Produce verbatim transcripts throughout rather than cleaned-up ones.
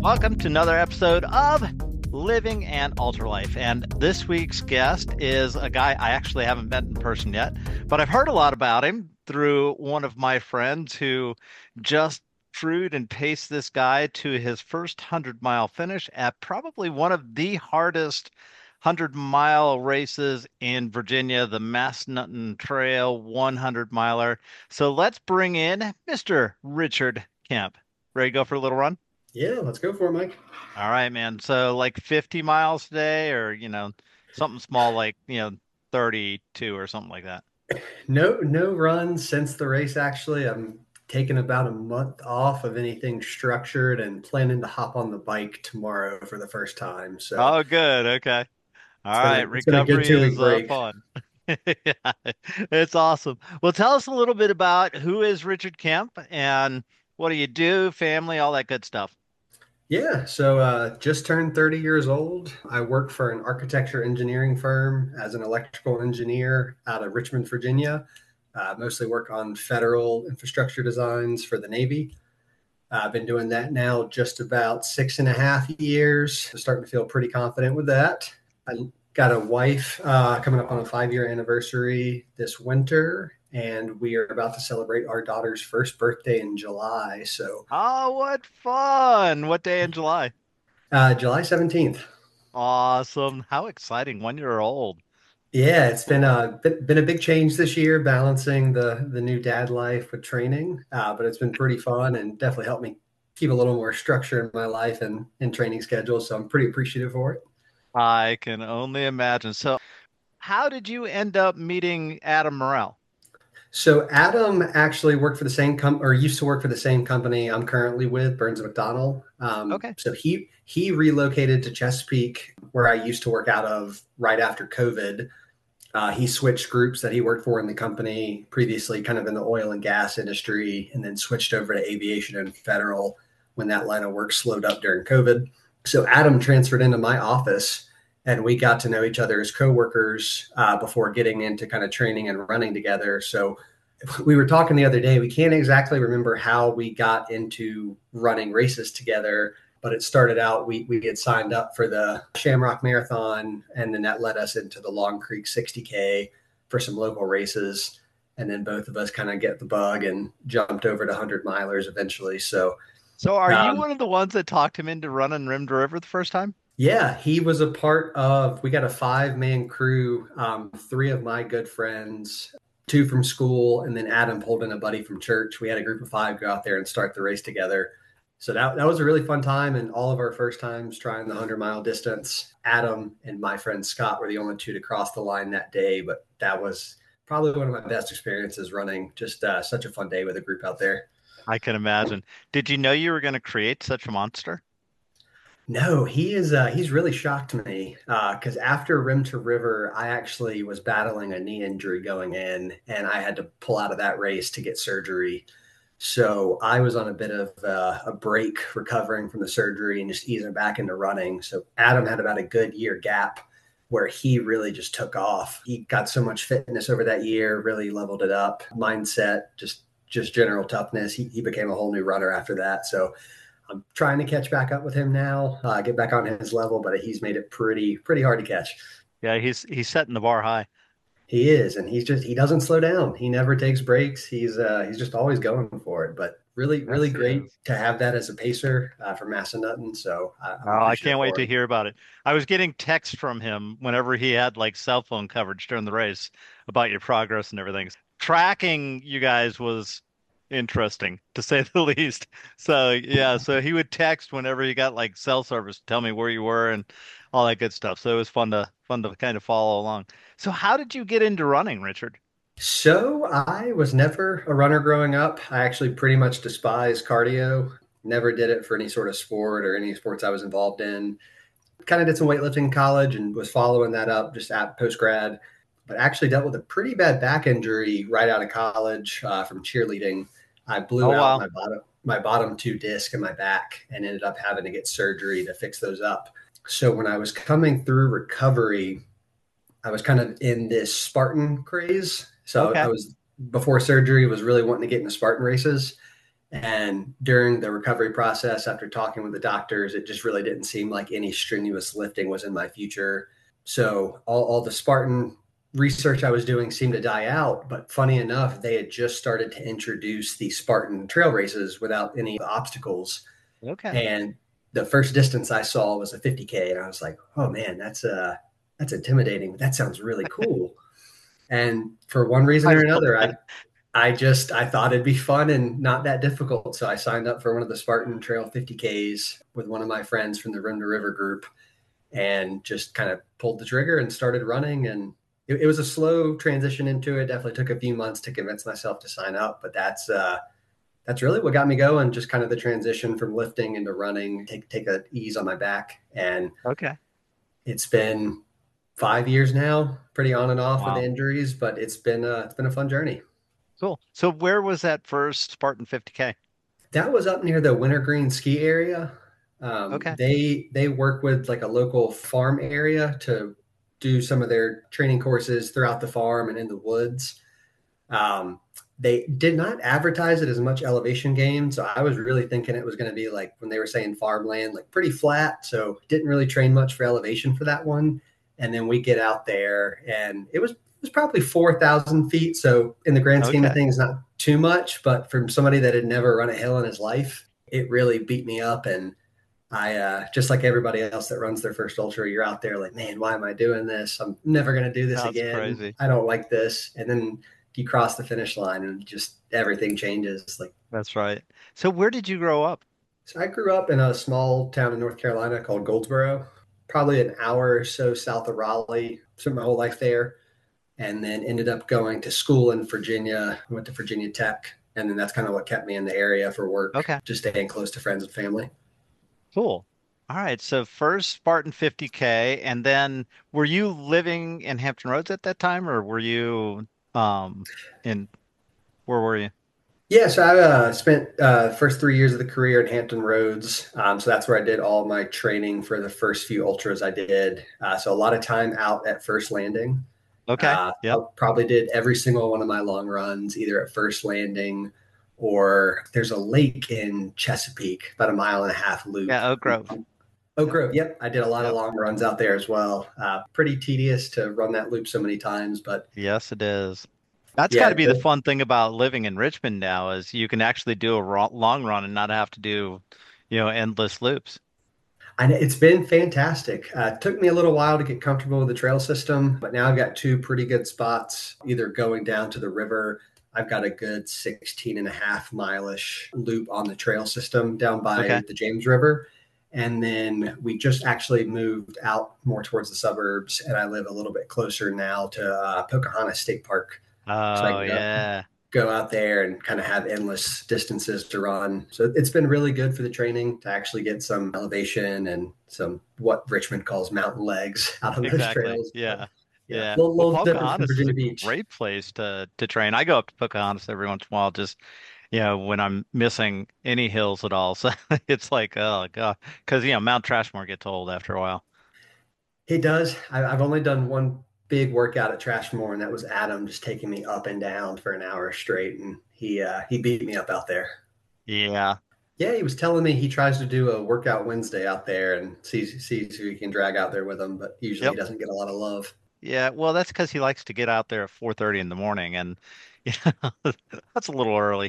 Welcome to another episode of Living an Ultra Life. And this week's guest is a guy I actually haven't met in person yet, but I've heard a lot about him through one of my friends who just trued and paced this guy to his first hundred mile finish at probably one of the hardest hundred mile races in Virginia, the Massanutten Trail one hundred miler. So let's bring in Mister Richard Kemp. Ready to go for a little run? Yeah, let's go for it, Mike. All right, man. So like fifty miles today, or, you know, something small like, you know, thirty-two or something like that. No, no runs since the race. Actually, I'm taking about a month off of anything structured and planning to hop on the bike tomorrow for the first time. So Oh, good. Okay. All it's been a, right. it's been a good Recovery two is week uh, break. fun. Yeah, it's awesome. Well, tell us a little bit about who is Richard Kemp and what do you do, family, all that good stuff. Yeah, so uh, just turned thirty years old. I work for an architecture engineering firm as an electrical engineer out of Richmond, Virginia. Uh, mostly work on federal infrastructure designs for the Navy. I've been doing that now just about six and a half years. I'm starting to feel pretty confident with that. I got a wife uh, coming up on a five year anniversary this winter, and we are about to celebrate our daughter's first birthday in July. So, Oh, what fun. What day in July? uh, July seventeenth. Awesome. How exciting. One year old. Yeah, it's been a been a big change this year, balancing the the new dad life with training. Uh, but it's been pretty fun and definitely helped me keep a little more structure in my life and and training schedule. So I'm pretty appreciative for it. I can only imagine. So, how did you end up meeting Adam Morrell? So Adam actually worked for the same com or used to work for the same company I'm currently with, Burns and McDonnell. Um, Okay. so he he relocated to Chesapeake, where I used to work out of right after COVID. Uh, he switched groups that he worked for in the company previously, kind of in the oil and gas industry, and then switched over to aviation and federal when that line of work slowed up during COVID. So Adam transferred into my office, and we got to know each other as coworkers uh, before getting into kind of training and running together. So we were talking the other day. We can't exactly remember how we got into running races together, but it started out we we had signed up for the Shamrock Marathon, and then that led us into the Long Creek sixty K for some local races. And then both of us kind of get the bug and jumped over to one hundred milers eventually. So, So, are you um, one of the ones that talked him into running Rim to River the first time? yeah, he was a part of, we got a five man crew, um, three of my good friends, two from school, and then Adam pulled in a buddy from church. We had a group of five go out there and start the race together. So that, that was a really fun time. And all of our first times trying the one hundred mile distance. Adam and my friend Scott were the only two to cross the line that day. But that was probably one of my best experiences running. Just uh, such a fun day with a group out there. I can imagine. Did you know you were going to create such a monster? No, he is. Uh, he's really shocked me because uh, after Rim to River, I actually was battling a knee injury going in, and I had to pull out of that race to get surgery. So I was on a bit of uh, a break recovering from the surgery and just easing back into running. So Adam had about a good year gap where he really just took off. He got so much fitness over that year, really leveled it up, mindset, just just general toughness. He, he became a whole new runner after that. So I'm trying to catch back up with him now, uh, get back on his level, but he's made it pretty pretty hard to catch. Yeah, he's he's setting the bar high. He is, and he's just he doesn't slow down. He never takes breaks. He's uh, he's just always going for it. But really, really Yes, he great is. to have that as a pacer uh, for Massanutten. So I, I'm Oh, I appreciative can't wait for to him. hear about it. I was getting texts from him whenever he had like cell phone coverage during the race about your progress and everything. Tracking you guys was interesting to say the least. So yeah, so he would text whenever he got like cell service, tell me where you were and all that good stuff. So it was fun to fun to kind of follow along. So how did you get into running, Richard? So I was never a runner growing up. I actually pretty much despise cardio. Never did it for any sort of sport or any sports I was involved in. Kind of did some weightlifting in college and was following that up just at post grad, but actually dealt with a pretty bad back injury right out of college uh, from cheerleading. I blew Oh out wow. my bottom my bottom two disc in my back and ended up having to get surgery to fix those up. So when I was coming through recovery, I was kind of in this Spartan craze. So I Okay. was before surgery was really wanting to get into Spartan races, And during the recovery process, after talking with the doctors, it just really didn't seem like any strenuous lifting was in my future. So all, all the Spartan research I was doing seemed to die out. But funny enough, they had just started to introduce the Spartan trail races without any obstacles. Okay. And the first distance I saw was a fifty K. And I was like, oh man, that's uh that's intimidating, but that sounds really cool. And for one reason I or love another, I it. I just I thought it'd be fun and not that difficult. So I signed up for one of the Spartan Trail fifty Ks with one of my friends from the Rim to River group and just kind of pulled the trigger and started running. And it, it was a slow transition into it. Definitely took a few months to convince myself to sign up, but that's uh that's really what got me going. Just kind of the transition from lifting into running, take take a ease on my back. And Okay. it's been five years now, pretty on and off with Wow. injuries, but it's been uh, it's been a fun journey. Cool. So where was that first Spartan fifty K? That was up near the Wintergreen ski area. Um, Okay. they they work with like a local farm area to do some of their training courses throughout the farm and in the woods. Um, they did not advertise it as much elevation gain, so I was really thinking it was going to be like when they were saying farmland, like pretty flat. So didn't really train much for elevation for that one. And then we get out there, and it was it was probably four thousand feet. So in the grand scheme of Okay. things, not too much, but from somebody that had never run a hill in his life, it really beat me up. And I, uh, just like everybody else that runs their first ultra, you're out there like, man, why am I doing this? I'm never going to do this That's again. crazy. I don't like this. And then you cross the finish line and just everything changes. Like, That's right. So where did you grow up? so I grew up in a small town in North Carolina called Goldsboro, probably an hour or so south of Raleigh. Spent my whole life there, and then ended up going to school in Virginia. I went to Virginia Tech, and then that's kind of what kept me in the area for work, Okay. just staying close to friends and family. Cool. All right. So first Spartan fifty K, and then were you living in Hampton Roads at that time, or were you um in where were you? Yeah, so I uh, spent uh, first three years of the career in Hampton Roads. Um, so that's where I did all my training for the first few ultras I did. Uh, so a lot of time out at First Landing. Okay. Uh, I Yep. probably did every single one of my long runs either at First Landing or there's a lake in Chesapeake, about a mile and a half loop. Yeah, Oak Grove. Oh, Grove. Yep. I did a lot of Yep. long runs out there as well. Uh, pretty tedious to run that loop so many times, but Yes, it is. That's got yeah, to be the the, fun thing about living in Richmond now is you can actually do a ro long run and not have to do, you know, endless loops. I, it's been fantastic. Uh, it took me a little while to get comfortable with the trail system, but now I've got two pretty good spots, either going down to the river. I've got a good sixteen and a half mile-ish loop on the trail system down by Okay. the James River. And then we just actually moved out more towards the suburbs, and I live a little bit closer now to uh, Pocahontas State Park. So I Oh, can go, yeah. go out there and kind of have endless distances to run. So it's been really good for the training to actually get some elevation and some what Richmond calls mountain legs out on those Exactly. trails. But Yeah. yeah, a Yeah. little, Well, little different from Pocahontas is Virginia a Beach. great place to to train. I go up to Pocahontas every once in a while, just you know, when I'm missing any hills at all. So it's like, oh God, because you know, Mount Trashmore gets old after a while. It does. I, I've only done one big workout at Trashmore, and that was Adam just taking me up and down for an hour straight, and he uh, he beat me up out there. Yeah. Yeah, he was telling me he tries to do a workout Wednesday out there and sees sees who he can drag out there with him, but usually he Yep. doesn't get a lot of love. Yeah. Well, that's because he likes to get out there at four thirty in the morning, and you know, that's a little early.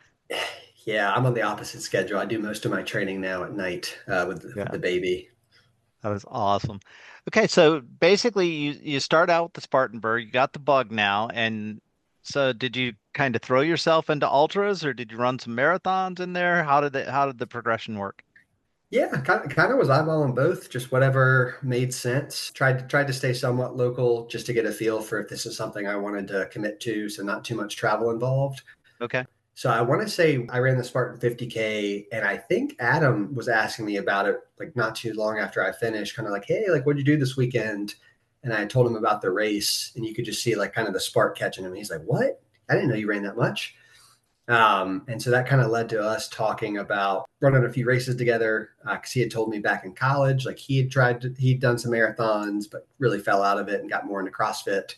Yeah, I'm on the opposite schedule. I do most of my training now at night uh, with, the, with Yeah. the baby. That is awesome. Okay, so basically you you start out with the Spartanburg, you got the bug now, and so did you kind of throw yourself into ultras or did you run some marathons in there? How did the how did the progression work? Yeah, kind of, kind of was eyeballing both, just whatever made sense. Tried to tried to stay somewhat local just to get a feel for if this is something I wanted to commit to, so not too much travel involved. Okay. So I want to say I ran the Spartan fifty K, and I think Adam was asking me about it like not too long after I finished, kind of like, hey, like what'd you do this weekend? And I told him about the race, and you could just see like kind of the spark catching him. He's like, what? I didn't know you ran that much. Um, and so that kind of led to us talking about running a few races together because uh, he had told me back in college, like he had tried to, he'd done some marathons, but really fell out of it and got more into CrossFit.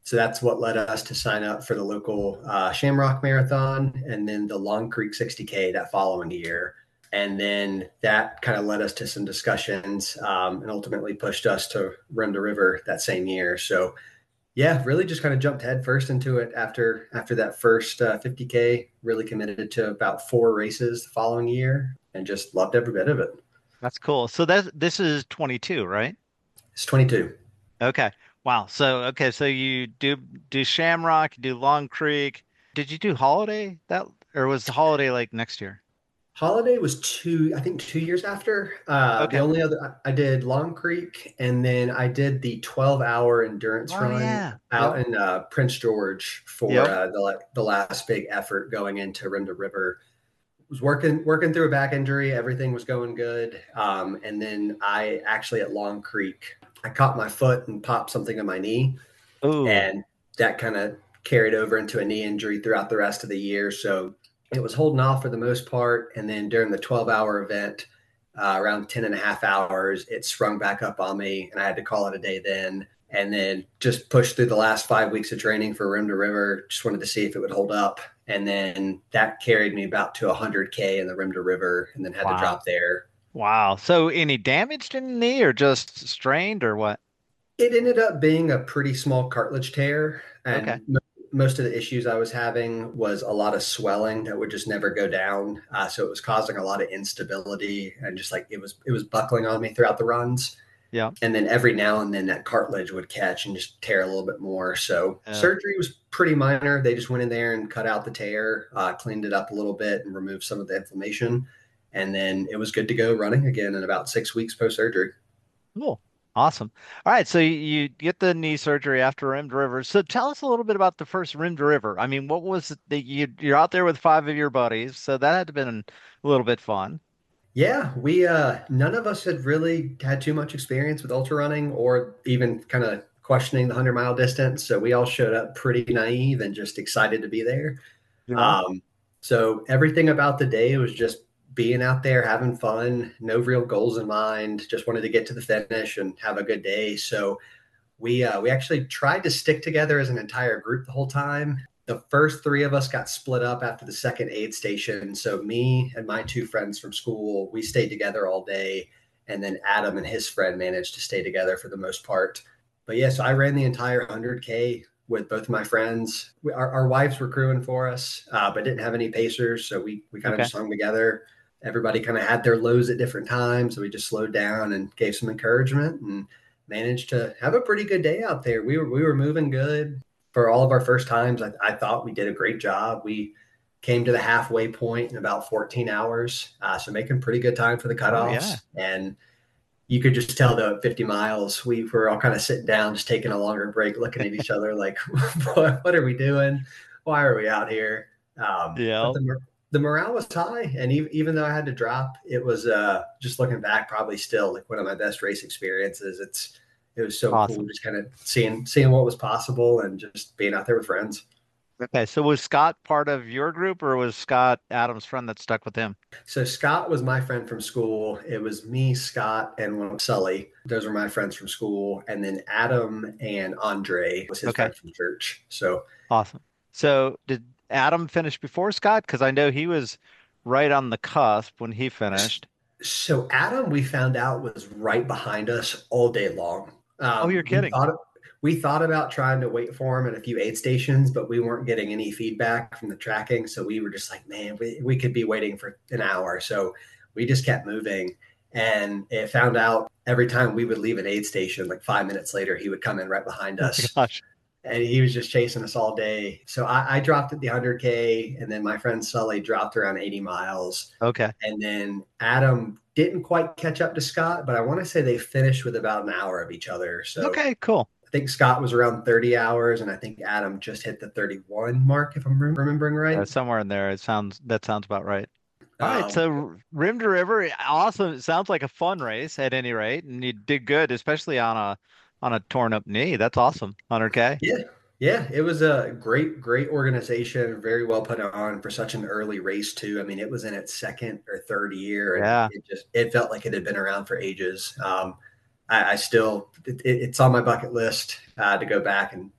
So that's what led us to sign up for the local uh, Shamrock Marathon and then the Long Creek sixty K that following year. And then that kind of led us to some discussions um, and ultimately pushed us to Rim to River that same year. So yeah, really just kind of jumped headfirst into it after after that first uh, fifty K, really committed to about four races the following year and just loved every bit of it. That's cool. So that this is twenty-two, right? It's twenty-two. Okay. Wow. So okay, so you do do Shamrock, you do Long Creek. Did you do Holiday that or was the Holiday like next year? Holiday was two, I think two years after. Uh, the Okay. only other, I did Long Creek and then I did the twelve hour endurance Oh run yeah. out Yep. in uh, Prince George for Yep. uh, the, the last big effort going into Rim to River. Was working working through a back injury. Everything was going good. Um, and then I actually at Long Creek, I caught my foot and popped something in my knee. Ooh. And that kind of carried over into a knee injury throughout the rest of the year. So it was holding off for the most part. And then during the twelve hour event, uh, around ten and a half hours, it sprung back up on me and I had to call it a day then. And then just pushed through the last five weeks of training for Rim to River. Just wanted to see if it would hold up. And then that carried me about to one hundred K in the Rim to River and then had to Wow. drop there. Wow. So any damage to the knee or just strained or what? It ended up being a pretty small cartilage tear, Okay. and m- most of the issues I was having was a lot of swelling that would just never go down. Uh, so it was causing a lot of instability, and just like it was, it was buckling on me throughout the runs. Yeah. And then every now and then that cartilage would catch and just tear a little bit more. So Uh, surgery was pretty minor. They just went in there and cut out the tear, uh, cleaned it up a little bit, and removed some of the inflammation. And then it was good to go running again in about six weeks post surgery. cool. Awesome. All right. So you, you get the knee surgery after Rimmed River. So tell us a little bit about the first Rimmed River. I mean, what was it that you you're out there with five of your buddies, so that had to been a little bit fun. Yeah, we uh none of us had really had too much experience with ultra running or even kind of questioning the one hundred mile distance. So we all showed up pretty naive and just excited to be there. Yeah. Um, so everything about the day was just being out there, having fun, no real goals in mind, just wanted to get to the finish and have a good day. So we uh, we actually tried to stick together as an entire group the whole time. The first three of us got split up after the second aid station. So me and my two friends from school, we stayed together all day, and then Adam and his friend managed to stay together for the most part. But yeah, so I ran the entire one hundred K with both of my friends. We, our, our wives were crewing for us, uh, but didn't have any pacers, so we we kind of Okay. just hung together. Everybody kind of had their lows at different times, so we just slowed down and gave some encouragement and managed to have a pretty good day out there. We were we were moving good for all of our first times. I, I thought we did a great job. We came to the halfway point in about fourteen hours, uh, so making pretty good time for the Oh yeah. cutoffs. And you could just tell though at fifty miles, we were all kind of sitting down, just taking a longer break, looking at each other like, what, what are we doing? Why are we out here? Um, but Yeah. the the morale was high, and even, even though I had to drop, it was uh, just looking back, probably still like one of my best race experiences. It's it was so cool Awesome. just kind of seeing seeing what was possible and just being out there with friends. Okay. So was Scott part of your group or was Scott Adam's friend that stuck with him? So Scott was my friend from school. It was me, Scott, and one Sully. Those were my friends from school. And then Adam and Andre was his Okay. friend from church. So Awesome. So did Adam finish before Scott? Because I know he was right on the cusp when he finished. so Adam, we found out was right behind us all day long. Oh, you're Um, we kidding. thought we thought about trying to wait for him at a few aid stations, but we weren't getting any feedback from the tracking. So we were just like, man, we, we could be waiting for an hour. So we just kept moving. And it found out every time we would leave an aid station, like five minutes later, he would come in right behind Oh my us. gosh. And he was just chasing us all day. So I, I dropped at the one hundred K, and then my friend Sully dropped around eighty miles. Okay. And then Adam didn't quite catch up to Scott, but I want to say they finished with about an hour of each other. So Okay, cool. I think Scott was around thirty hours, and I think Adam just hit the thirty-one mark, if I'm remembering Uh, right. somewhere in there. It sounds that sounds about right. All right, Um, so Rim to River, awesome. It sounds like a fun race at any rate, and you did good, especially on a on a torn up knee. That's awesome. one hundred K. yeah, yeah, it was a great, great organization, very well put on for such an early race too. I mean, it was in its second or third year, and Yeah. it just it felt like it had been around for ages. Um, I, I still, it, it's on my bucket list uh, to go back and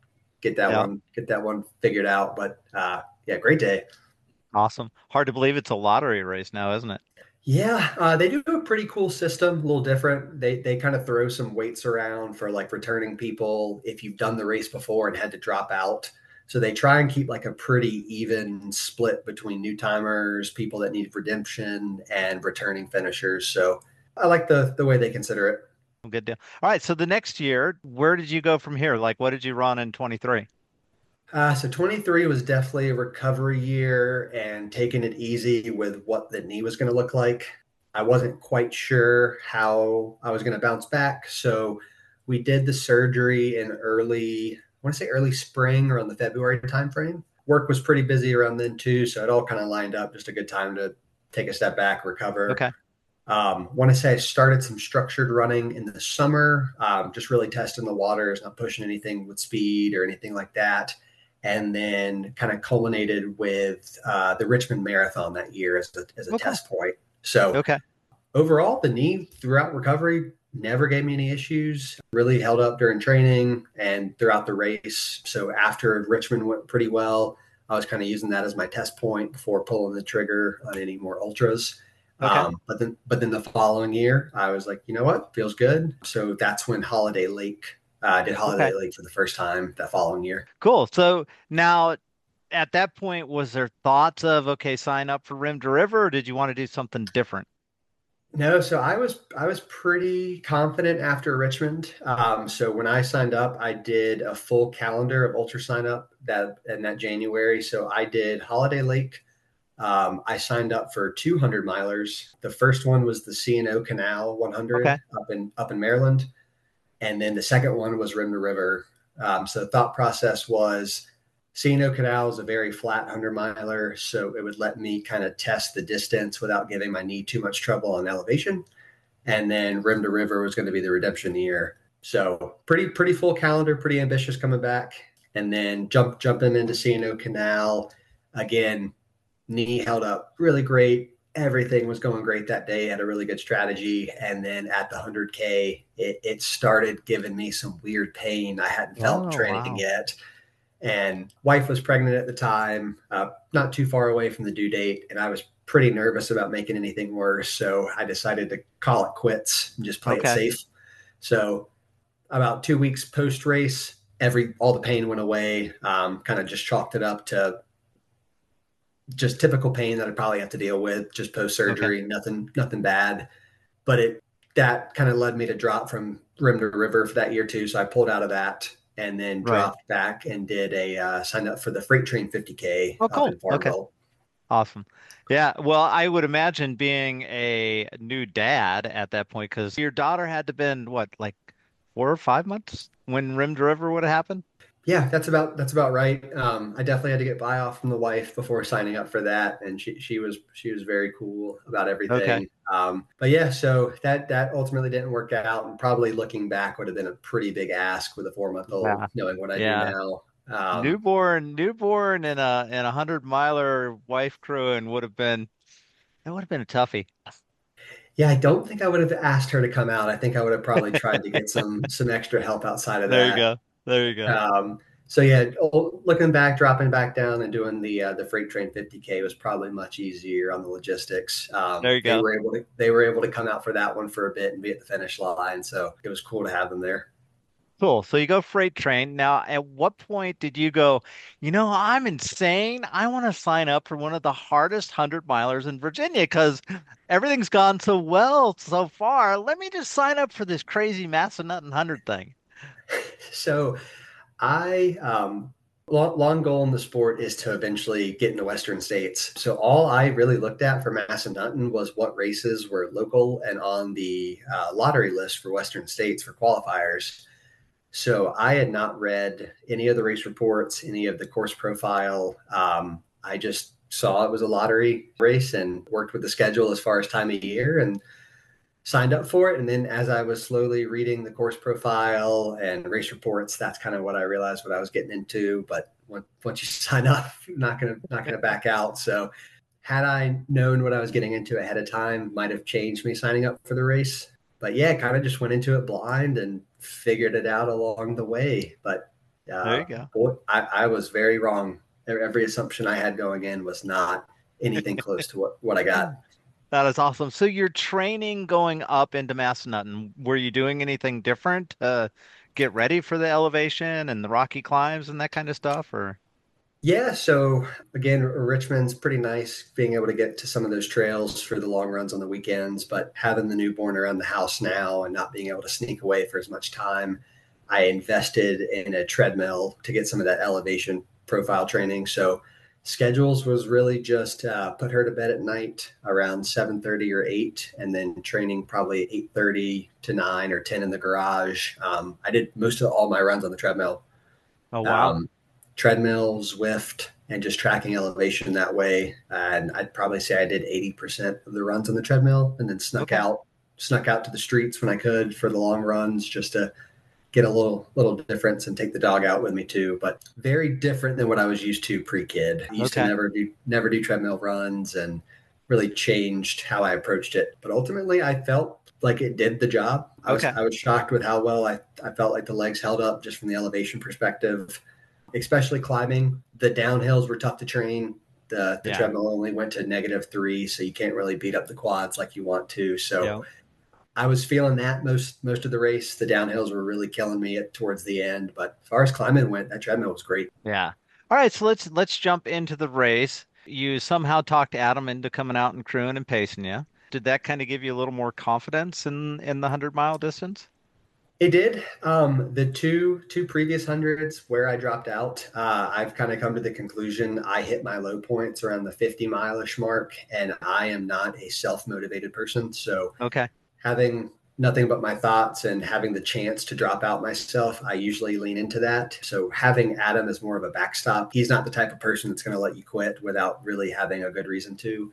get that Yeah. one get that one figured out. But uh, yeah, great day. Awesome. Hard to believe it's a lottery race now, isn't it? Yeah, uh, they do a pretty cool system, a little different. They they kind of throw some weights around for like returning people if you've done the race before and had to drop out. So they try and keep like a pretty even split between new timers, people that need redemption, and returning finishers. So I like the the way they consider it. Good deal. All right. So the next year, where did you go from here? Like, what did you run in twenty-three? Uh, so twenty-three was definitely a recovery year and taking it easy with what the knee was going to look like. I wasn't quite sure how I was going to bounce back. So we did the surgery in early, I want to say early spring around the February timeframe. Work was pretty busy around then too. So it all kind of lined up, just a good time to take a step back, recover. Okay. Um, want to say I started some structured running in the summer, um, just really testing the waters, not pushing anything with speed or anything like that. And then kind of culminated with uh, the Richmond Marathon that year as a, as a Oh, cool. test point. So Okay. overall, the knee throughout recovery never gave me any issues, really held up during training and throughout the race. So after Richmond went pretty well, I was kind of using that as my test point before pulling the trigger on any more ultras. Okay. Um, but then, but then the following year, I was like, you know what, feels good. So that's when Holiday Lake uh, I did Okay. Holiday Lake for the first time that following year. Cool. So now at that point, was there thoughts of, okay, sign up for Rim to River, or did you want to do something different? No, so I was I was pretty confident after Richmond. Um, so when I signed up, I did a full calendar of ultra sign up that in that January. So I did Holiday Lake. Um, I signed up for two hundred milers. The first one was the C and O Canal Okay. one hundred up in up in Maryland, and then the second one was Rim to River. Um, so the thought process was C and O Canal is a very flat one hundred miler, so it would let me kind of test the distance without giving my knee too much trouble on elevation. And then Rim to River was going to be the redemption year. So pretty pretty full calendar, pretty ambitious coming back. And then jump jumping into C and O Canal again. Knee held up really great. Everything was going great that day. Had a really good strategy. And then at the one hundred K, it, it started giving me some weird pain I hadn't felt Oh, training wow. yet. And wife was pregnant at the time, uh, not too far away from the due date. And I was pretty nervous about making anything worse. So I decided to call it quits and just play it Okay. safe. So about two weeks post race, every all the pain went away. Um, kind of just chalked it up to just typical pain that I'd probably have to deal with just post Okay. surgery, nothing, nothing bad. But it that kind of led me to drop from Rim to River for that year too. So I pulled out of that and then Right. dropped back and did a uh, signed up for the Freight Train fifty K Oh, up cool. in Okay. Farmville. Awesome. Yeah. Well, I would imagine being a new dad at that point, because your daughter had to been what, like four or five months when Rim to River would have happened? Yeah, that's about that's about right. Um, I definitely had to get buy off from the wife before signing up for that, and she she was she was very cool about Okay. everything. Um, but yeah, so that that ultimately didn't work out, and probably looking back would have been a pretty big ask with a four month old, Yeah. knowing what I do Yeah. now. Um, Newborn, newborn in a in a hundred miler wife crew and would have been it would have been a toughie. yeah, I don't think I would have asked her to come out. I think I would have probably tried to get some some extra help outside of There you that. go. There you go. Um, so yeah, looking back, dropping back down and doing the uh, the freight train fifty K was probably much easier on the logistics. Um, There you they go. were able to they were able to come out for that one for a bit and be at the finish line, so it was cool to have them there. Cool. So you go freight train. Now, at what point did you go, you know, I'm insane. I want to sign up for one of the hardest hundred milers in Virginia because everything's gone so well so far. Let me just sign up for this crazy Massanutten hundred thing. So I um, long, long goal in the sport is to eventually get into Western states. So all I really looked at for Massanutten was what races were local and on the uh, lottery list for Western states for qualifiers. So I had not read any of the race reports, any of the course profile. Um, I just saw it was a lottery race and worked with the schedule as far as time of year and signed up for it. And then as I was slowly reading the course profile and race reports, that's kind of what I realized what I was getting into. But once you sign up, you're not gonna not gonna back out. So had I known what I was getting into ahead of time, might have changed me signing up for the race. But yeah, kind of just went into it blind and figured it out along the way. But There Uh, you go. boy, I, I was very wrong. Every assumption I had going in was not anything close to what, what I got. That is awesome. So your training going up into Massanutten, were you doing anything different to get ready for the elevation and the rocky climbs and that kind of stuff, or? Yeah, so again, Richmond's pretty nice being able to get to some of those trails for the long runs on the weekends, but having the newborn around the house now and not being able to sneak away for as much time, I invested in a treadmill to get some of that elevation profile training. So schedules was really just uh, put her to bed at night around seven thirty or eight, and then training probably eight thirty to nine or ten in the garage. Um, I did most of all my runs on the treadmill. Oh, wow. Um, Treadmill, Zwift, and just tracking elevation that way. And I'd probably say I did eighty percent of the runs on the treadmill, and then snuck Okay. out, snuck out to the streets when I could for the long runs just to get a little little difference and take the dog out with me too. But very different than what I was used to pre-kid. I used to Okay. never do never do treadmill runs, and really changed how I approached it. But ultimately I felt like it did the job. I was Okay. I was shocked with how well I, I felt like the legs held up just from the elevation perspective, especially climbing. The downhills were tough to train. The the Yeah. treadmill only went to negative three, so you can't really beat up the quads like you want to. So Yeah. I was feeling that most most of the race. The downhills were really killing me at, towards the end. But as far as climbing went, that treadmill was great. Yeah. All right, so let's let's jump into the race. You somehow talked Adam into coming out and crewing and pacing you. Did that kind of give you a little more confidence in in the hundred mile distance? It did. Um, the two two previous hundreds where I dropped out, uh, I've kind of come to the conclusion I hit my low points around the fifty mile-ish mark, and I am not a self-motivated person. So Okay. having nothing but my thoughts and having the chance to drop out myself, I usually lean into that. So having Adam as more of a backstop, he's not the type of person that's going to let you quit without really having a good reason to.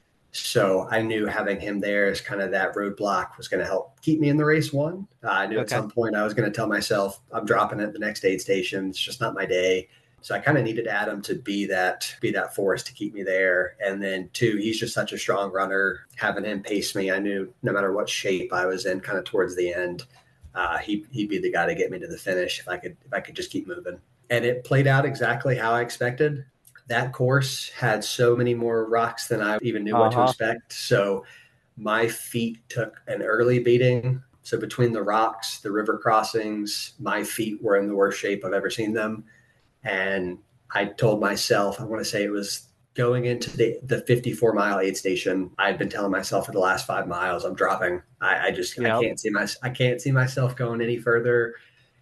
So I knew having him there as kind of that roadblock was going to help keep me in the race one. Uh, I knew at Okay. some point I was going to tell myself I'm dropping it the next aid station. It's just not my day. So I kind of needed Adam to be that be that force to keep me there. And then two, he's just such a strong runner. Having him pace me, I knew no matter what shape I was in, kind of towards the end, uh, he he'd be the guy to get me to the finish if I could if I could just keep moving. And it played out exactly how I expected. That course had so many more rocks than I even knew what to Uh-huh. expect. So my feet took an early beating. So between the rocks, the river crossings, my feet were in the worst shape I've ever seen them. And I told myself, I want to say it was going into the, the fifty-four mile aid station. I'd been telling myself for the last five miles, I'm dropping. I, I just, I Yep. can't see my, I can't see myself going any further.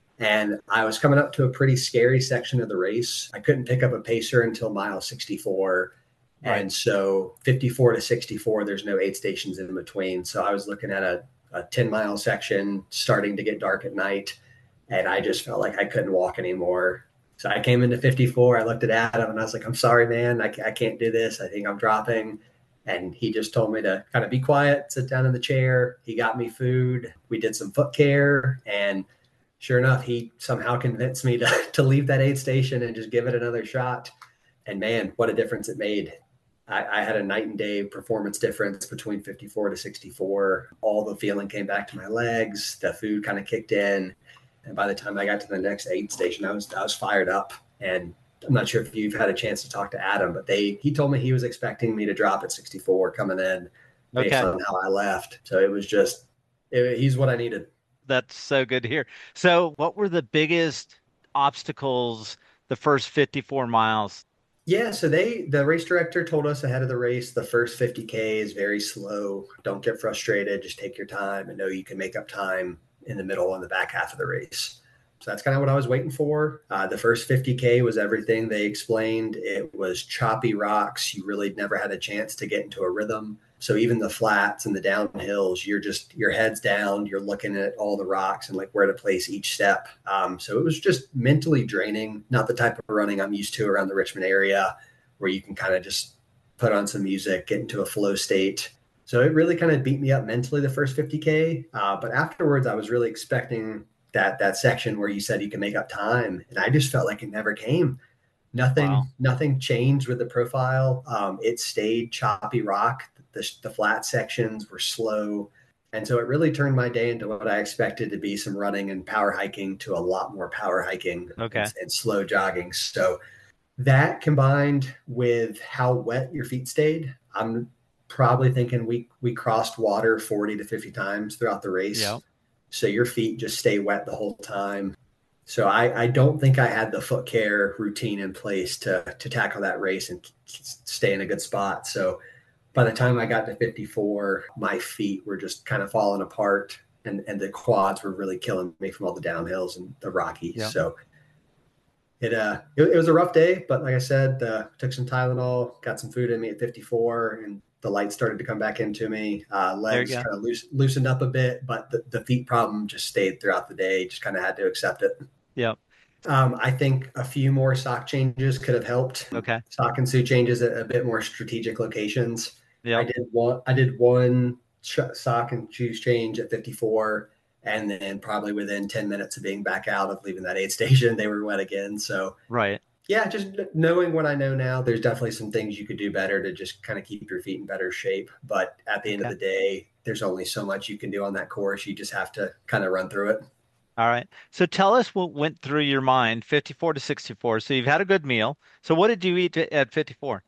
And I was coming up to a pretty scary section of the race. I couldn't pick up a pacer until mile sixty-four. Right. And so fifty-four to sixty-four, there's no aid stations in between. So I was looking at a, a ten mile section starting to get dark at night. And I just felt like I couldn't walk anymore. So I came into fifty-four. I looked at Adam and I was like, I'm sorry, man. I, I can't do this. I think I'm dropping. And he just told me to kind of be quiet, sit down in the chair. He got me food. We did some foot care. And sure enough, he somehow convinced me to, to leave that aid station and just give it another shot. And man, what a difference it made. I, I had a night and day performance difference between fifty-four to sixty-four. All the feeling came back to my legs. The food kind of kicked in. And by the time I got to the next aid station, I was I was fired up. And I'm not sure if you've had a chance to talk to Adam, but they he told me he was expecting me to drop at sixty-four coming in based Okay. on how I left. So it was just, it, he's what I needed. That's so good to hear. So what were the biggest obstacles the first fifty-four miles? Yeah, so they the race director told us ahead of the race the first fifty K is very slow. Don't get frustrated, just take your time and know you can make up time in the middle and the back half of the race. So that's kind of what I was waiting for. Uh, the first fifty K was everything they explained. It was choppy rocks. You really never had a chance to get into a rhythm. So even the flats and the downhills, you're just your head's down. You're looking at all the rocks and like where to place each step. Um, so it was just mentally draining. Not the type of running I'm used to around the Richmond area, where you can kind of just put on some music, get into a flow state. So it really kind of beat me up mentally the first fifty K. Uh, but afterwards, I was really expecting that that section where you said you can make up time, and I just felt like it never came. Nothing, Wow. nothing changed with the profile. Um, it stayed choppy rock. The, the flat sections were slow. And so it really turned my day into what I expected to be some running and power hiking to a lot more power hiking Okay. and, and slow jogging. So that combined with how wet your feet stayed, I'm probably thinking we we crossed water forty to fifty times throughout the Yeah. race. So your feet just stay wet the whole time. So I, I don't think I had the foot care routine in place to to tackle that race and stay in a good spot. So by the time I got to fifty-four, my feet were just kind of falling apart, and, and the quads were really killing me from all the downhills and the Rockies. Yeah. So it uh it, it was a rough day, but like I said, uh, took some Tylenol, got some food in me at fifty-four, and the light started to come back into me. Uh, There you legs go. kind of loose, loosened up a bit, but the, the feet problem just stayed throughout the day. Just kind of had to accept it. Yeah. Um, I think a few more sock changes could have helped. Okay. Sock and suit changes at a bit more strategic locations. I Yeah. did one. I did one sock and shoes change at fifty-four, and then probably within ten minutes of being back out of leaving that aid station, they were wet again. So Right. yeah, just knowing what I know now, there's definitely some things you could do better to just kind of keep your feet in better shape. But at the end of Okay. the day, there's only so much you can do on that course. You just have to kind of run through it. All right. So tell us what went through your mind, fifty-four to sixty-four. So you've had a good meal. So what did you eat at fifty-four?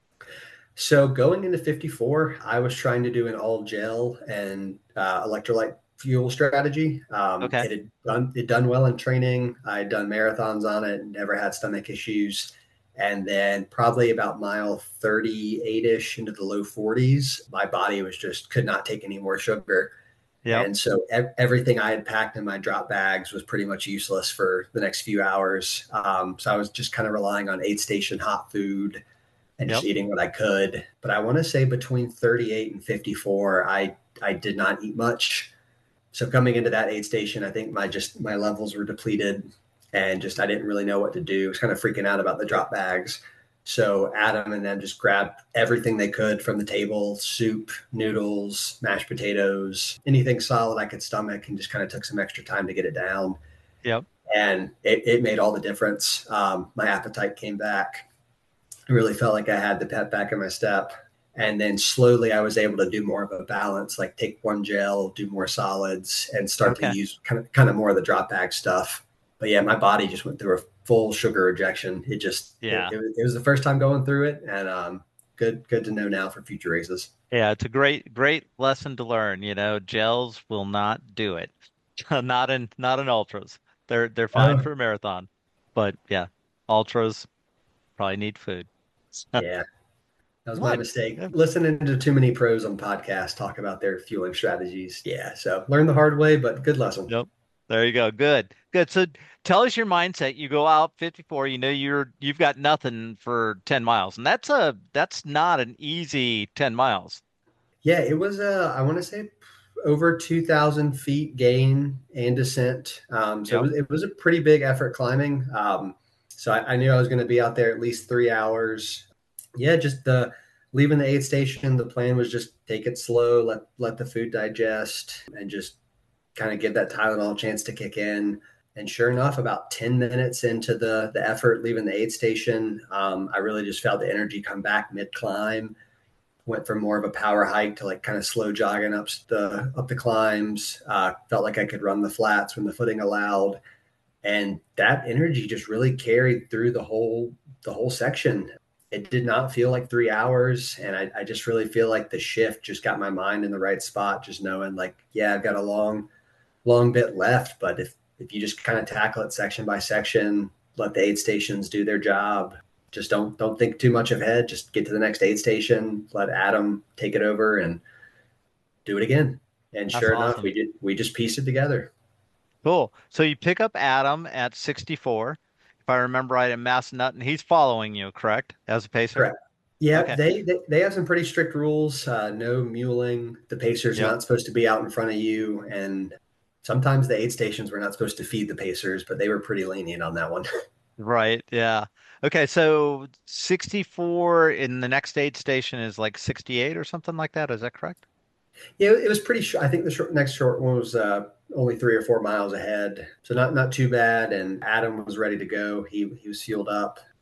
So going into fifty-four, I was trying to do an all gel and uh, electrolyte fuel strategy. Um, Okay. it had done it done well in training. I had done marathons on it, never had stomach issues. And then probably about mile thirty-eight ish into the low forties, my body was just could not take any more sugar. Yep. And so ev- everything I had packed in my drop bags was pretty much useless for the next few hours. Um, so I was just kind of relying on aid station hot food and just Yep. eating what I could. But I want to say between thirty-eight and fifty-four, I I did not eat much. So coming into that aid station, I think my just my levels were depleted, and just I didn't really know what to do. I was kind of freaking out about the drop bags. So Adam and them just grabbed everything they could from the table: soup, noodles, mashed potatoes, anything solid I could stomach, and just kind of took some extra time to get it down. Yep. And it, it made all the difference. Um, my appetite came back. I really felt like I had the pep back in my step. And then slowly I was able to do more of a balance, like take one gel, do more solids, and start to Okay. use kind of kind of more of the drop bag stuff. But yeah, my body just went through a full sugar rejection. It just it, Yeah. it, was, it was the first time going through it, and um, good good to know now for future races. Yeah. It's a great, great lesson to learn. You know, gels will not do it. Not in, not in ultras. They're, they're fine Oh for a marathon, but yeah, ultras probably need food. yeah, that was my What? mistake. Yeah. Listening to too many pros on podcasts talk about their fueling strategies. Yeah, so learn the hard way, but good lesson. Yep. There you go. Good. Good. So tell us your mindset. You go out fifty-four, you know you're you've got nothing for ten miles. And that's a that's not an easy ten miles. Yeah, it was uh, I want to say over two thousand feet gain and descent. Um, so it Yep. was it was a pretty big effort climbing. Um, so I, I knew I was going to be out there at least three hours. Yeah, just the leaving the aid station. The plan was just take it slow, let let the food digest, and just kind of give that Tylenol a chance to kick in. And sure enough, about ten minutes into the the effort leaving the aid station, um, I really just felt the energy come back mid climb. Went from more of a power hike to like kind of slow jogging up the up the climbs. Uh, felt like I could run the flats when the footing allowed, and that energy just really carried through the whole the whole section. It did not feel like three hours, and I, I just really feel like the shift just got my mind in the right spot. Just knowing like, yeah, I've got a long long bit left, but if if you just kind of tackle it section by section, let the aid stations do their job, just don't don't think too much ahead. Just get to the next aid station, let Adam take it over, and do it again. And That's sure enough, awesome. we did. We just pieced it together. Cool. So you pick up Adam at sixty-four, if I remember right, in Massanutten, and he's following you, correct? As a pacer? Correct. Yeah, Okay. they, they they have some pretty strict rules. Uh, no muling. The pacer's Yep. not supposed to be out in front of you, and sometimes the aid stations were not supposed to feed the pacers, but they were pretty lenient on that one. Right. Yeah. Okay. So sixty-four in the next aid station is like sixty-eight or something like that. Is that correct? Yeah, it was pretty short. I think the short, next short one was uh, only three or four miles ahead, so not not too bad. And Adam was ready to go. He he was fueled up.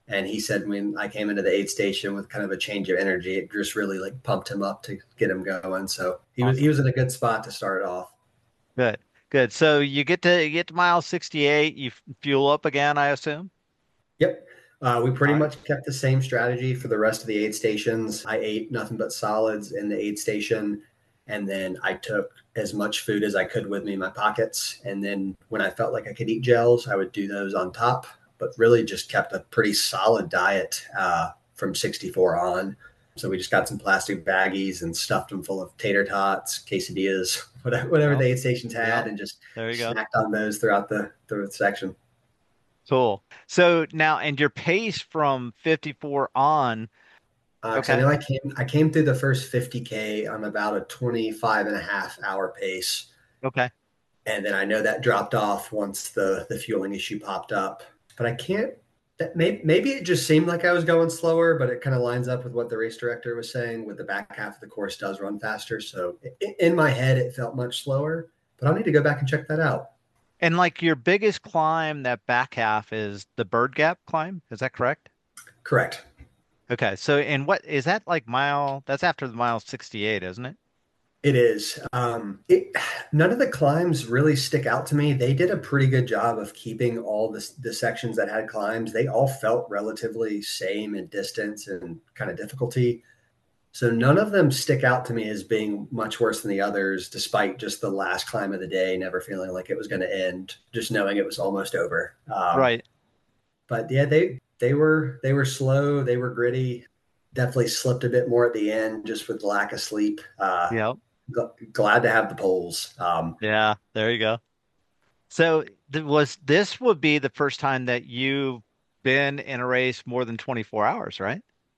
And he said when I came into the aid station with kind of a change of energy, it just really like pumped him up to get him going. So he was he Awesome. was in a good spot to start off. Good. Good. So you get to you get to mile sixty-eight, you f- fuel up again, I assume? Yep. Uh, we pretty All right. much kept the same strategy for the rest of the aid stations. I ate nothing but solids in the aid station, and then I took as much food as I could with me in my pockets. And then when I felt like I could eat gels, I would do those on top, but really just kept a pretty solid diet uh, from sixty-four on. So we just got some plastic baggies and stuffed them full of tater tots, quesadillas, whatever, whatever the Well, aid stations yeah, had, and just there you go. snacked on those throughout the, throughout the section. Cool. So now, and your pace from fifty-four on, Because uh, I okay. know I came I came through the first fifty K on about a twenty-five and a half hour pace. Okay. And then I know that dropped off once the, the fueling issue popped up. But I can't, that may, maybe it just seemed like I was going slower, but it kind of lines up with what the race director was saying with the back half of the course does run faster. So in my head, it felt much slower, but I'll need to go back and check that out. And like your biggest climb, that back half is the Bird Gap climb. Is that correct? Correct. Okay. So, and what is that like mile? That's after the mile sixty-eight, isn't it? It is. Um, it, none of the climbs really stick out to me. They did a pretty good job of keeping all the, the sections that had climbs. They all felt relatively same in distance and kind of difficulty. So none of them stick out to me as being much worse than the others, despite just the last climb of the day, never feeling like it was going to end, just knowing it was almost over. Um, Right. but yeah, they they were they were slow. They were gritty. Definitely slipped a bit more at the end, just with lack of sleep. Uh, Yep. glad to have the poles. Um, Yeah. There you go. So th was this would be the first time that you've been in a race more than twenty-four hours, right?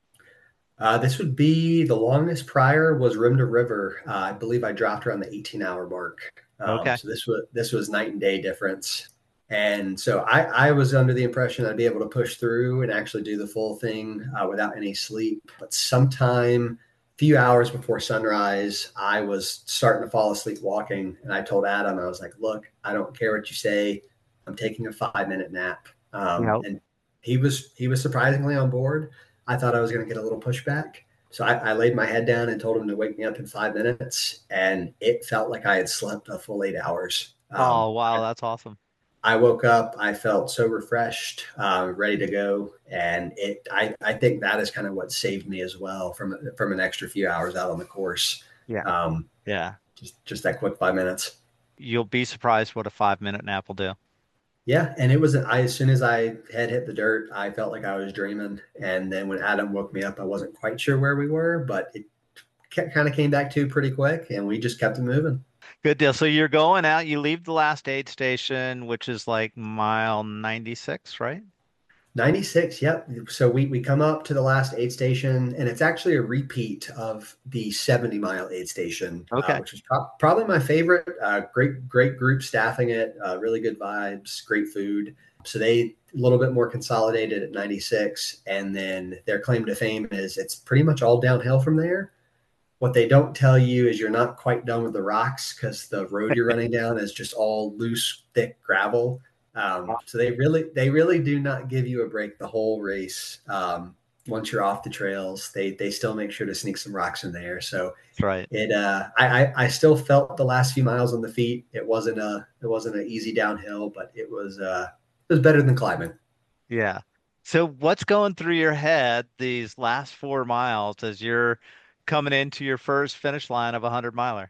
uh, this would be the longest prior was Rim to River. Uh, I believe I dropped around the eighteen hour mark. Um, Okay. so this was this was night and day difference. And so I, I was under the impression I'd be able to push through and actually do the full thing uh, without any sleep. But sometime a few hours before sunrise, I was starting to fall asleep walking. And I told Adam, I was like, look, I don't care what you say. I'm taking a five minute nap. Um, Yep. and he was he was surprisingly on board. I thought I was going to get a little pushback. So I, I laid my head down and told him to wake me up in five minutes. And it felt like I had slept a full eight hours. Um, Oh, wow, that's awesome. I woke up, I felt so refreshed, uh, ready to go. And it, I, I think that is kind of what saved me as well from, from an extra few hours out on the course. Yeah. Um, Yeah. just, just that quick five minutes. You'll be surprised what a five minute nap will do. Yeah. And it was, I, as soon as I had hit the dirt, I felt like I was dreaming. And then when Adam woke me up, I wasn't quite sure where we were, but it kind of came back to pretty quick and we just kept it moving. Good deal. So you're going out, you leave the last aid station, which is like mile ninety-six, right? ninety-six, yep. So we, we come up to the last aid station, and it's actually a repeat of the seventy mile aid station, uh, Okay. which was pro- probably my favorite. Uh, great, great group staffing it, uh, really good vibes, great food. So they a little bit more consolidated at ninety-six, and then their claim to fame is it's pretty much all downhill from there. What they don't tell you is you're not quite done with the rocks because the road you're running down is just all loose, thick gravel. Um, so they really, they really do not give you a break the whole race. Um, once you're off the trails, they they still make sure to sneak some rocks in there. So That's right. it, uh, I, I I still felt the last few miles on the feet. It wasn't a it wasn't an easy downhill, but it was uh, it was better than climbing. Yeah. So what's going through your head these last four miles as you're coming into your first finish line of a hundred miler?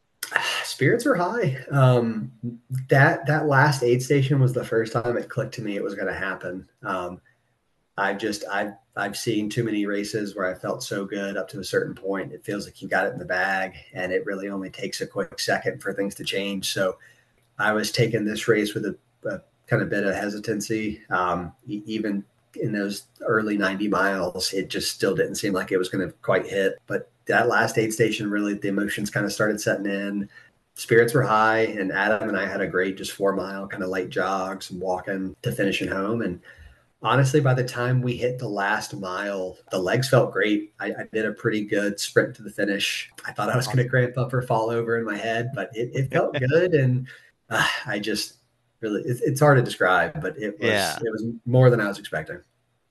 Spirits are high. Um, that that last aid station was the first time it clicked to me it was going to happen. Um, I've just I've I've seen too many races where I felt so good up to a certain point. It feels like you got it in the bag, and it really only takes a quick second for things to change. So I was taking this race with a, a kind of bit of hesitancy. Um, e- even in those early ninety miles, it just still didn't seem like it was going to quite hit. But that last aid station, really, the emotions kind of started setting in. Spirits were high, and Adam and I had a great just four mile kind of light jogs and walking to finishing home. And honestly, by the time we hit the last mile, the legs felt great. I, I did a pretty good sprint to the finish. I thought I was going to Awesome. cramp up or fall over in my head, but it, it felt good. And uh, I just really, it, it's hard to describe, but it was, Yeah. it was more than I was expecting.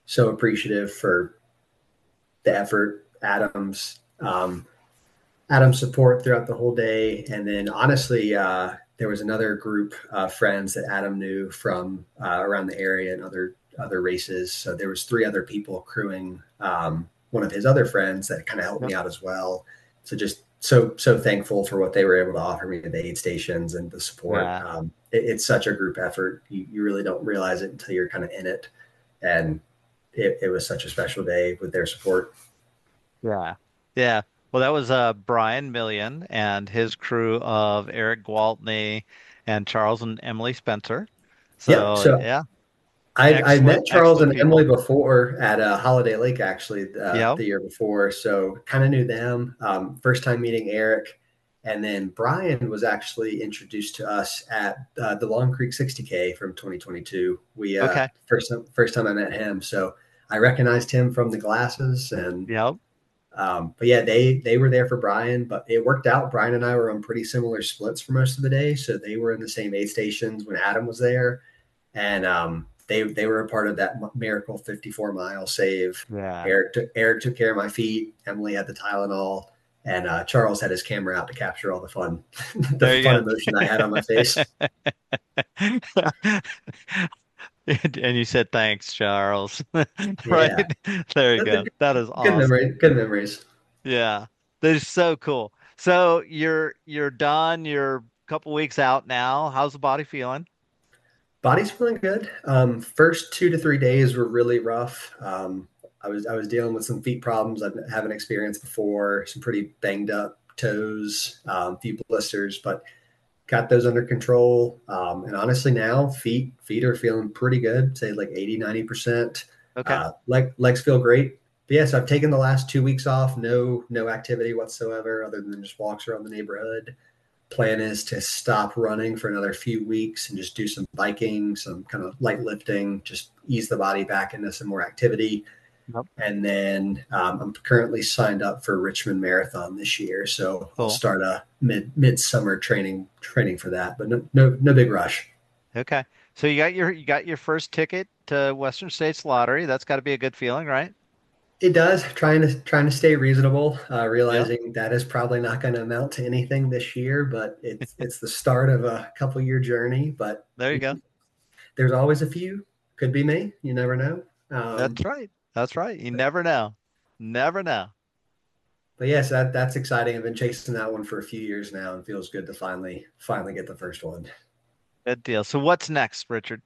so appreciative for the effort, Adam's um, Adam's support throughout the whole day, and then honestly, uh, there was another group of friends that Adam knew from uh, around the area and other other races. So there was three other people crewing um, one of his other friends that kind of helped Yep. me out as well. So just so so thankful for what they were able to offer me at the aid stations and the support. Yeah. Um, it, it's such a group effort. You, you really don't realize it until you're kind of in it, and it, it was such a special day with their support. Yeah. Yeah. Well, that was uh Brian Million and his crew of Eric Gwaltney and Charles and Emily Spencer. Yep. So So yeah, I I excellent, met Charles excellent and Emily people. before at uh, Holiday Lake, actually, uh, Yeah. the year before. So kind of knew them. Um, first time meeting Eric, and then Brian was actually introduced to us at uh, the Long Creek sixty K from twenty twenty-two. We uh, Okay. first first time I met him, so I recognized him from the glasses, and Yep. um, but yeah, they they were there for Brian, but it worked out. Brian and I were on pretty similar splits for most of the day, so they were in the same aid stations when Adam was there, and um, they they were a part of that miracle fifty-four mile save. Yeah. Eric took Eric took care of my feet. Emily had the Tylenol, and uh, Charles had his camera out to capture all the fun, the There fun you emotion I had on my face. go. And you said thanks, Charles. Right? Yeah, There you good, go. That is good awesome. memory, good memories. Yeah. That is so cool. So you're you're done. You're a couple weeks out now. How's the body feeling? Body's feeling good. Um, first two to three days were really rough. Um, I was I was dealing with some feet problems I haven't experienced before, some pretty banged up toes, um, a few blisters, but got those under control. Um, and honestly, now feet feet are feeling pretty good. Say like eighty ninety percent. Okay. Uh, leg, legs feel great. But yes, I've taken the last two weeks off. No no activity whatsoever other than just walks around the neighborhood. Plan is to stop running for another few weeks and just do some biking, some kind of light lifting, just ease the body back into some more activity. Yep. And then um, I'm currently signed up for Richmond Marathon this year, so I'll Cool. start a mid midsummer training training for that. But no no no big rush. Okay. So you got your you got your first ticket to Western States Lottery. That's got to be a good feeling, right? It does. Trying to trying to stay reasonable, uh, Yep. realizing that is probably not going to amount to anything this year, but it's it's the start of a couple year journey. But There you go. there's always a few. Could be me. You never know. That's Um, right. That's right. You never know. Never know. but yes, that that's exciting. I've been chasing that one for a few years now, and feels good to finally finally get the first one. Good deal. So what's next, Richard?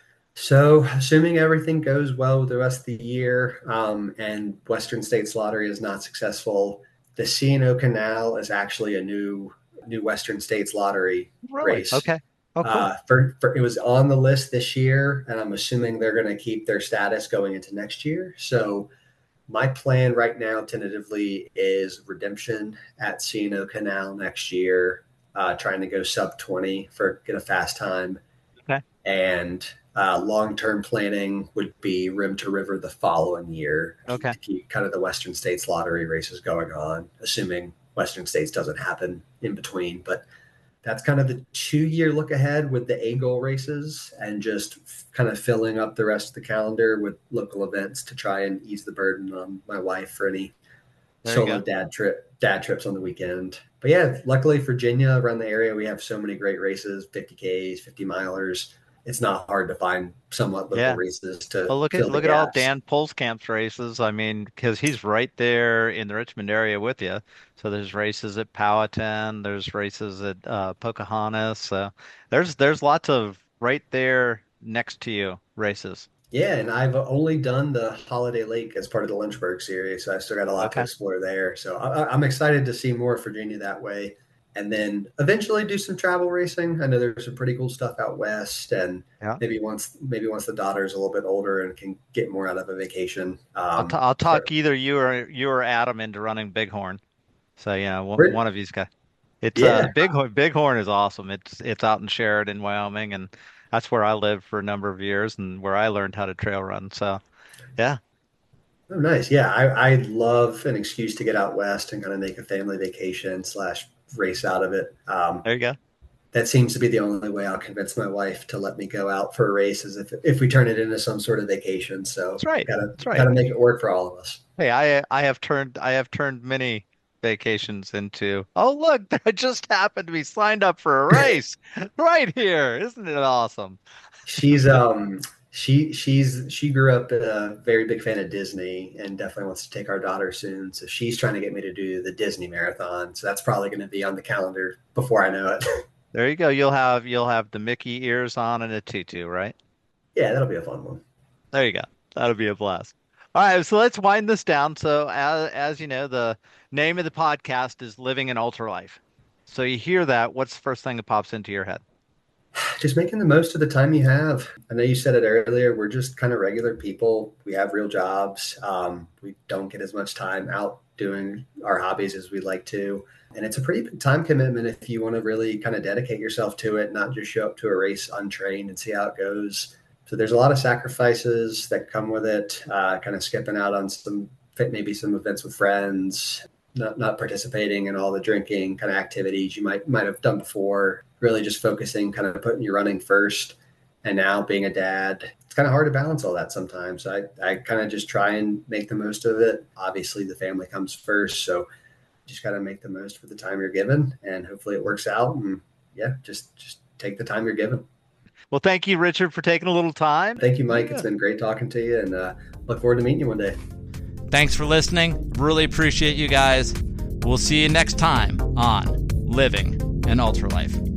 So, assuming everything goes well with the rest of the year, um, and Western States Lottery is not successful, the C and O Canal is actually a new new Western States Lottery Really? race. Okay. Oh, cool. Uh, for, for it was on the list this year, and I'm assuming they're going to keep their status going into next year. So, my plan right now, tentatively, is redemption at C and O Canal next year. Uh, trying to go sub twenty for get a fast time, Okay. and uh, long-term planning would be rim to river the following year Okay. to keep kind of the Western States lottery races going on, assuming Western States doesn't happen in between. But that's kind of the two-year look ahead with the A goal races, and just kind of filling up the rest of the calendar with local events to try and ease the burden on my wife for any There you solo go. dad trip dad trips on the weekend. But yeah, luckily Virginia around the area, we have so many great races, fifty Ks, fifty milers. It's not hard to find somewhat local Yeah. races to Well, look at fill the look at all gaps. Dan Polskamp's races. I mean, because he's right there in the Richmond area with you. So there's races at Powhatan, there's races at uh, Pocahontas. So there's there's lots of right there next to you races. Yeah, and I've only done the Holiday Lake as part of the Lynchburg series, so I still got a lot to Okay. explore there. So I, I'm excited to see more of Virginia that way, and then eventually do some travel racing. I know there's some pretty cool stuff out west, and Yeah. maybe once maybe once the daughter's a little bit older and can get more out of a vacation. I'll t Um, I'll talk for, either you or you or Adam into running Bighorn. So yeah, one for, one of you's got. It's uh yeah, Bighorn. Bighorn is awesome. It's it's out in Sheridan, Wyoming, and that's where I lived for a number of years and where I learned how to trail run. So yeah, oh nice. Yeah, I, I love an excuse to get out west and kind of make a family vacation slash race out of it. Um, there you go. that seems to be the only way I'll convince my wife to let me go out for a race, is if if we turn it into some sort of vacation. So That's right. Gotta That's right. gotta make it work for all of us. Hey, I I have turned I have turned many vacations into, oh look, I just happened to be signed up for a race right here. Isn't it awesome? She's um she she's she grew up a very big fan of Disney and definitely wants to take our daughter soon. So she's trying to get me to do the Disney marathon. So that's probably going to be on the calendar before I know it. There you go. You'll have you'll have the Mickey ears on and a tutu, right? Yeah, that'll be a fun one. There you go. That'll be a blast. All right, so let's wind this down. So as as you know, the name of the podcast is Living an Ultra Life. So you hear that, what's the first thing that pops into your head? Just making the most of the time you have. I know you said it earlier. We're just kind of regular people. We have real jobs. Um, we don't get as much time out doing our hobbies as we'd like to. And it's a pretty big time commitment if you want to really kind of dedicate yourself to it, not just show up to a race untrained and see how it goes. So there's a lot of sacrifices that come with it, uh, kind of skipping out on some, maybe some events with friends, not not participating in all the drinking kind of activities you might might have done before, really just focusing, kind of putting your running first. And now being a dad, it's kind of hard to balance all that sometimes. I, I kind of just try and make the most of it. Obviously, the family comes first. So just got to make the most for the time you're given, and hopefully it works out. And yeah, just just take the time you're given. Well, thank you, Richard, for taking a little time. Thank you, Mike. Yeah. It's been great talking to you, and uh, look forward to meeting you one day. Thanks for listening. Really appreciate you guys. We'll see you next time on Living an Ultra Life.